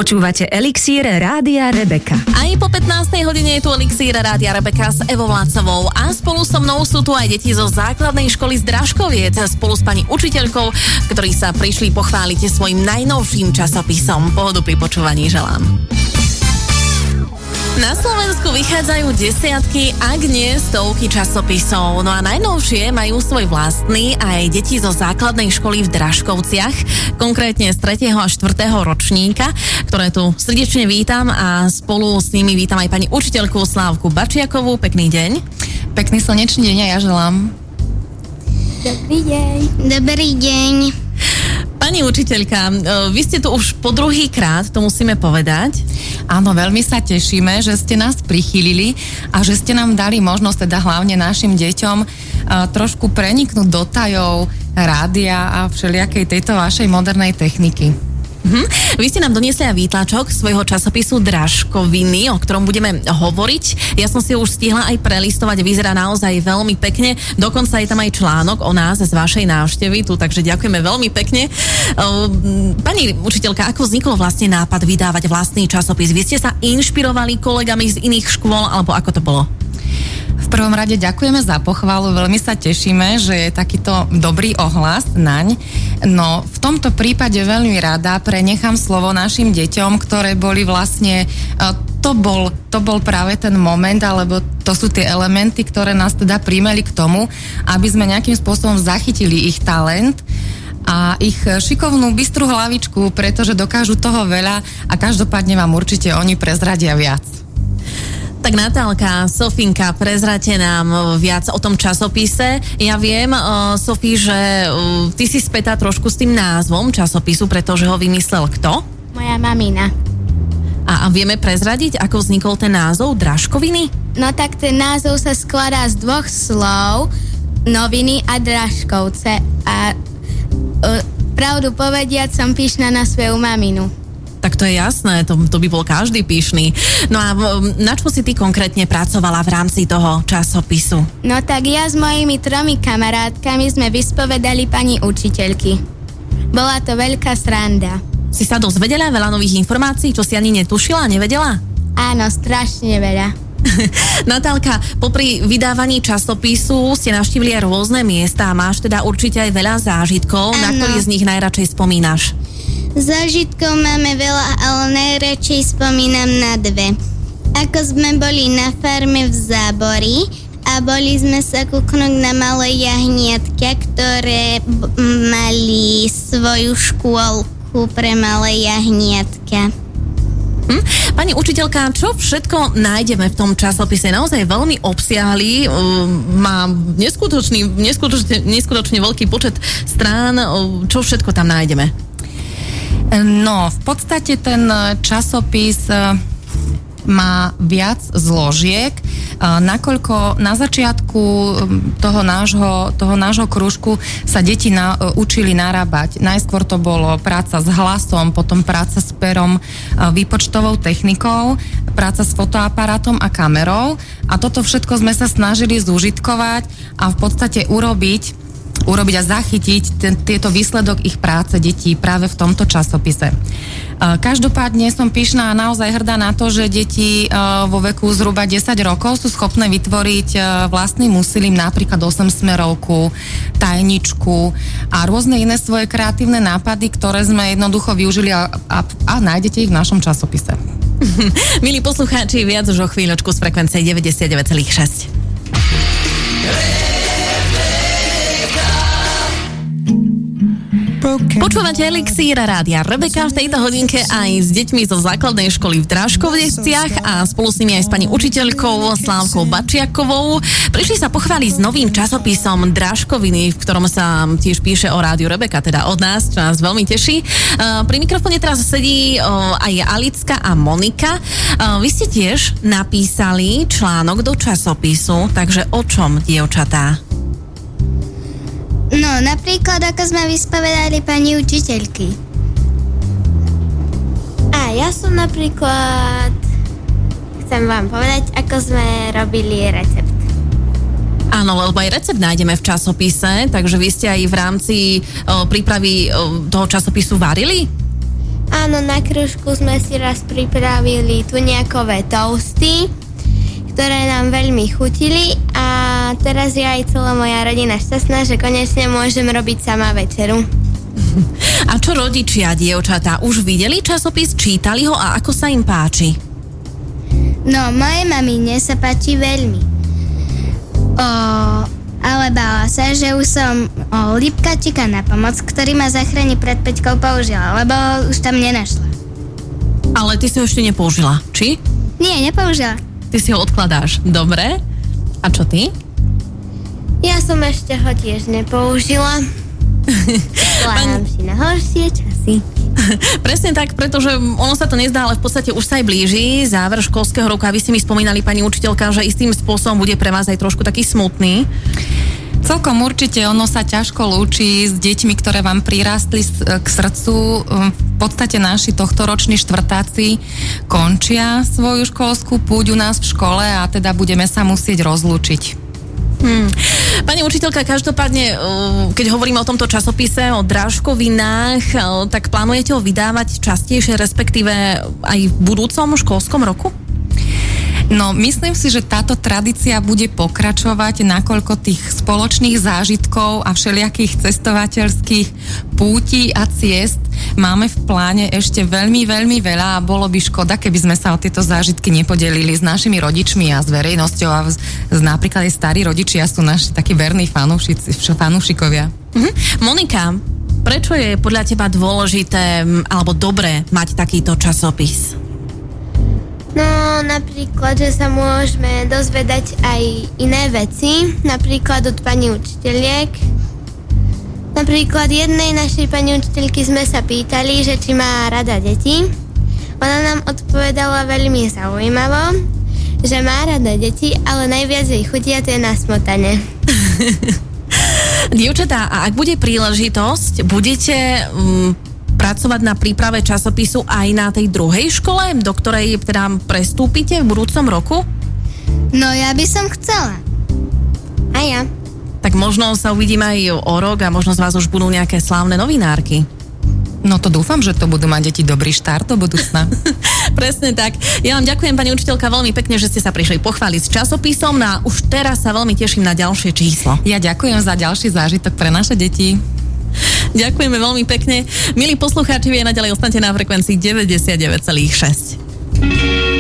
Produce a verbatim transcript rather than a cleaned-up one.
Počúvate Elixír Rádia Rebeka. Aj po pätnástej hodine je tu Elixír Rádia Rebeka s Evou Vládcovou a spolu so mnou sú tu aj deti zo základnej školy z Dražkoviec spolu s pani učiteľkou, ktorí sa prišli pochváliť svojim najnovším časopisom. Pohodu pri počúvaní želám. Na Slovensku vychádzajú desiatky, ak nie stovky časopisov. No a najnovšie majú svoj vlastný aj deti zo základnej školy v Dražkovciach, konkrétne z tretieho a štvrtého ročníka, ktoré tu srdečne vítam a spolu s nimi vítam aj pani učiteľku Slávku Bačiakovú. Pekný deň. Pekný slnečný deň a ja želám. Dobrý deň. Dobrý deň. Pani učiteľka, vy ste tu už po druhý krát, to musíme povedať. Áno, veľmi sa tešíme, že ste nás prichýlili a že ste nám dali možnosť, teda hlavne našim deťom, trošku preniknúť do tajov rádia a všelijakej tejto vašej modernej techniky. Mhm. Vy ste nám doniesli aj výtlačok svojho časopisu Dražkoviny, o ktorom budeme hovoriť. Ja som si už stihla aj prelistovať, vyzerá naozaj veľmi pekne. Dokonca je tam aj článok o nás z vašej návštevy tu, takže ďakujeme veľmi pekne. Pani učiteľka, ako vznikol vlastne nápad vydávať vlastný časopis? Vy ste sa inšpirovali kolegami z iných škôl, alebo ako to bolo? V prvom rade ďakujeme za pochválu, veľmi sa tešíme, že je takýto dobrý ohlas naň. No v tomto prípade veľmi rada prenechám slovo našim deťom, ktoré boli vlastne, to bol, to bol práve ten moment, alebo to sú tie elementy, ktoré nás teda primeli k tomu, aby sme nejakým spôsobom zachytili ich talent a ich šikovnú, bystrú hlavičku, pretože dokážu toho veľa a každopádne vám určite oni prezradia viac. Tak Natálka, Sofinka, prezrate nám viac o tom časopise. Ja viem, uh, Sofí, že uh, ty si spätá trošku s tým názvom časopisu, pretože ho vymyslel kto? Moja mamina. A, a vieme prezradiť, ako vznikol ten názov Dražkoviny? No tak ten názov sa skladá z dvoch slov, noviny a Dražkovce. A uh, pravdu povediac, som pyšná na svoju maminu. Tak to je jasné, to, to by bol každý pyšný. No a na čo si ty konkrétne pracovala v rámci toho časopisu? No tak ja s mojimi tromi kamarátkami sme vyspovedali pani učiteľky. Bola to veľká sranda. Si sa dozvedela veľa nových informácií, čo si ani netušila, nevedela? Áno, strašne veľa. Natálka, popri vydávaní časopisu ste navštívili aj rôzne miesta a máš teda určite aj veľa zážitkov, ano. Na ktorý z nich najradšej spomínaš? Zážitkov máme veľa, ale najradšej spomínam na dve. Ako sme boli na farme v Zábori a boli sme sa kúknúť na malé jahniatka, ktoré b- mali svoju škôlku pre malé jahniatka. Hm? Pani učiteľka, čo všetko nájdeme v tom časopise? Naozaj veľmi obsiahlý, má neskutočný, neskutočne, neskutočne veľký počet strán. Čo všetko tam nájdeme? No, v podstate ten časopis má viac zložiek, nakoľko na začiatku toho nášho, toho nášho krúžku sa deti na, učili narábať. Najskôr to bolo práca s hlasom, potom práca s perom, výpočtovou technikou, práca s fotoaparátom a kamerou a toto všetko sme sa snažili zúžitkovať a v podstate urobiť urobiť a zachytiť ten, tieto výsledok ich práce detí práve v tomto časopise. Každopádne som pyšná a naozaj hrdá na to, že deti vo veku zhruba desať rokov sú schopné vytvoriť vlastným úsilím napríklad osemsmerovku, tajničku a rôzne iné svoje kreatívne nápady, ktoré sme jednoducho využili a, a, a nájdete ich v našom časopise. Milí poslucháči, viac už o chvíľočku z frekvencie deväťdesiatdeväť celá šesť. Počúvate Elixír Rádia Rebeka v tejto hodinke aj s deťmi zo základnej školy v Dražkovciach a spolu s nimi aj s pani učiteľkou Slávkou Bačiakovou. Prišli sa pochváliť s novým časopisom Dražkoviny, v ktorom sa tiež píše o Rádiu Rebeka, teda od nás, čo nás veľmi teší. Pri mikrofóne teraz sedí aj Alicka a Monika. Vy ste tiež napísali článok do časopisu, takže o čom, dievčatá? No, napríklad, ako sme vyspovedali pani učiteľky. A ja som napríklad, chcem vám povedať, ako sme robili recept. Áno, lebo aj recept nájdeme v časopise, takže vy ste aj v rámci o, prípravy o, toho časopisu varili? Áno, na krúžku sme si raz pripravili tuniakové toasty, ktoré nám veľmi chutili a teraz je aj celá moja rodina šťastná, že konečne môžem robiť sama večeru. A čo rodičia, dievčatá, už videli časopis, čítali ho a ako sa im páči? No, mojej mamine sa páči veľmi. O, ale bála sa, že už som o, lípkačika na pomoc, ktorý ma zachráni pred Peťkou, použila, lebo už tam nenašla. Ale ty si ho ešte nepoužila, či? Nie, nepoužila. Ty si ho odkladáš, dobre. A čo ty? Ja som ešte ho tiež nepoužila. Plánam si na horšie časy. Presne tak, pretože ono sa to nezdá, ale v podstate už sa aj blíži záver školského roka. Vy ste mi spomínali, pani učiteľka, že istým spôsobom bude pre vás aj trošku taký smutný. Celkom určite, ono sa ťažko lúči s deťmi, ktoré vám prirástli k srdcu. V podstate naši tohtoroční štvrtáci končia svoju školskú púť u nás v škole a teda budeme sa musieť rozlúčiť. Hmm. Pani učiteľka, každopádne, keď hovoríme o tomto časopise, o drážkovinách, tak plánujete ho vydávať častejšie, respektíve aj v budúcom školskom roku? No, myslím si, že táto tradícia bude pokračovať, nakoľko tých spoločných zážitkov a všelijakých cestovateľských pútí a ciest máme v pláne ešte veľmi, veľmi veľa a bolo by škoda, keby sme sa o tieto zážitky nepodelili s našimi rodičmi a s verejnosťou a z, z, napríklad aj starí rodičia sú naši takí verní fanúšici, fanúšikovia. Mhm. Monika, prečo je podľa teba dôležité alebo dobré mať takýto časopis? No, napríklad, že sa môžeme dozvedať aj iné veci, napríklad od pani učiteľiek. Napríklad jednej našej pani učiteľky sme sa pýtali, že či má rada deti. Ona nám odpovedala veľmi zaujímavo, že má rada deti, ale najviac jej chutia to je na smotane. Dievčatá, a ak bude príležitosť, budete um, pracovať na príprave časopisu aj na tej druhej škole, do ktorej teda prestúpite v budúcom roku? No, ja by som chcela. A ja. Tak možno sa uvidíme aj o rok a možno z vás už budú nejaké slávne novinárky. No to dúfam, že to budú mať deti dobrý štart do budúcna. Presne tak. Ja vám ďakujem, pani učiteľka, veľmi pekne, že ste sa prišli pochváliť s časopisom a už teraz sa veľmi teším na ďalšie číslo. Ja ďakujem za ďalší zážitok pre naše deti. Ďakujeme veľmi pekne. Milí poslucháči, vy naďalej ostaňte na frekvencii deväťdesiatdeväť celá šesť.